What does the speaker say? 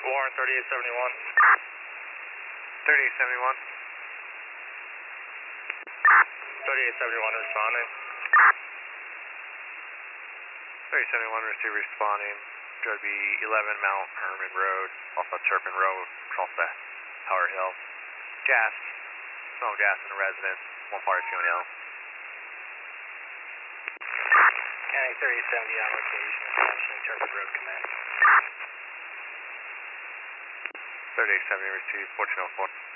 Warren 3871. 3871. 3871 responding. 3871 receive responding. Going to be 11 Mount Herman Road, off of Turpin Road, across the Tower Hill. Gas. Smell gas in the residence. One party going out. County 3070 on location. Attention, Turpin Road command. 3870 receive 1404.